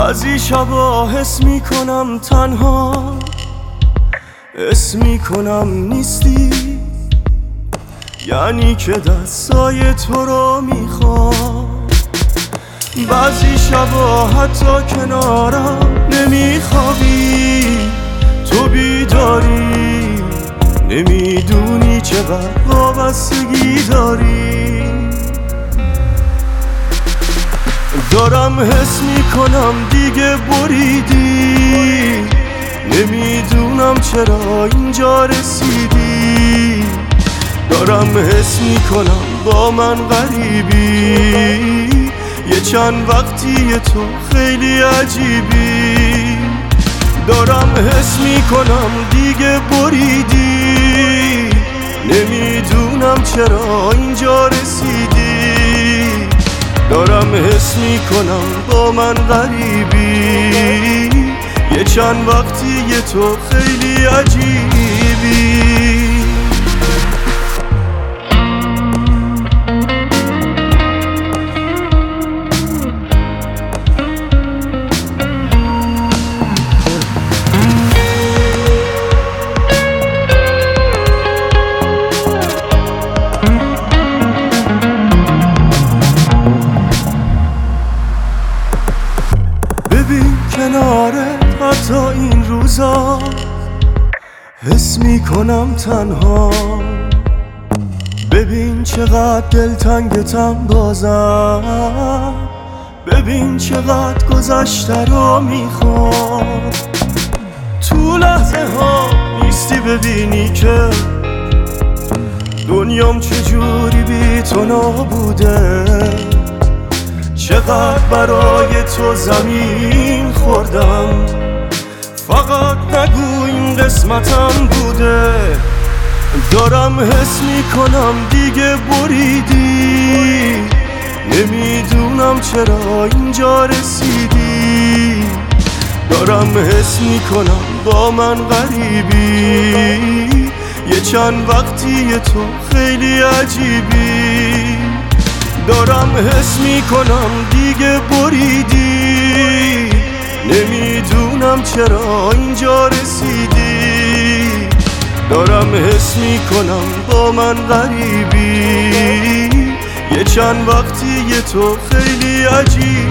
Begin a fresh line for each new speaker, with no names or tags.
بعضی شبا حس میکنم تنها، حس میکنم نیستی، یعنی که دستای تو رو میخوام. بعضی شبا حتی کنارم نمیخوابی، تو بیداری، نمیدونی چقدر وابستگی داری. دارم حس میکنم دیگه بریدی، نمیدونم چرا اینجا رسیدی. دارم حس میکنم با من غریبی، یه چند وقتی تو خیلی عجیبی. دارم حس میکنم دیگه بریدی، نمیدونم چرا اینجا رسیدی. دارم حس میکنم با من غریبی، یه چند وقتی تو خیلی عجیبی. ببین کنارت حتی این روزا حس میکنم تنها. ببین چقدر دلتنگتم بازم، ببین چقدر گذشته رو میخوام. تو لحظه ها نیستی ببینی که دنیام چجوری بی تو نابوده. چقدر برای تو زمین خوردم، فقط نگو این قسمتم بوده. دارم حس میکنم دیگه بریدی، نمیدونم چرا اینجا رسیدی. دارم حس میکنم با من غریبی، یه چند وقتی تو خیلی عجیبی. دارم حس میکنم دیگه بریدی، نمیدونم چرا اینجا رسیدی. دارم حس میکنم با من غریبی، یه چند وقتی تو خیلی عجیبی.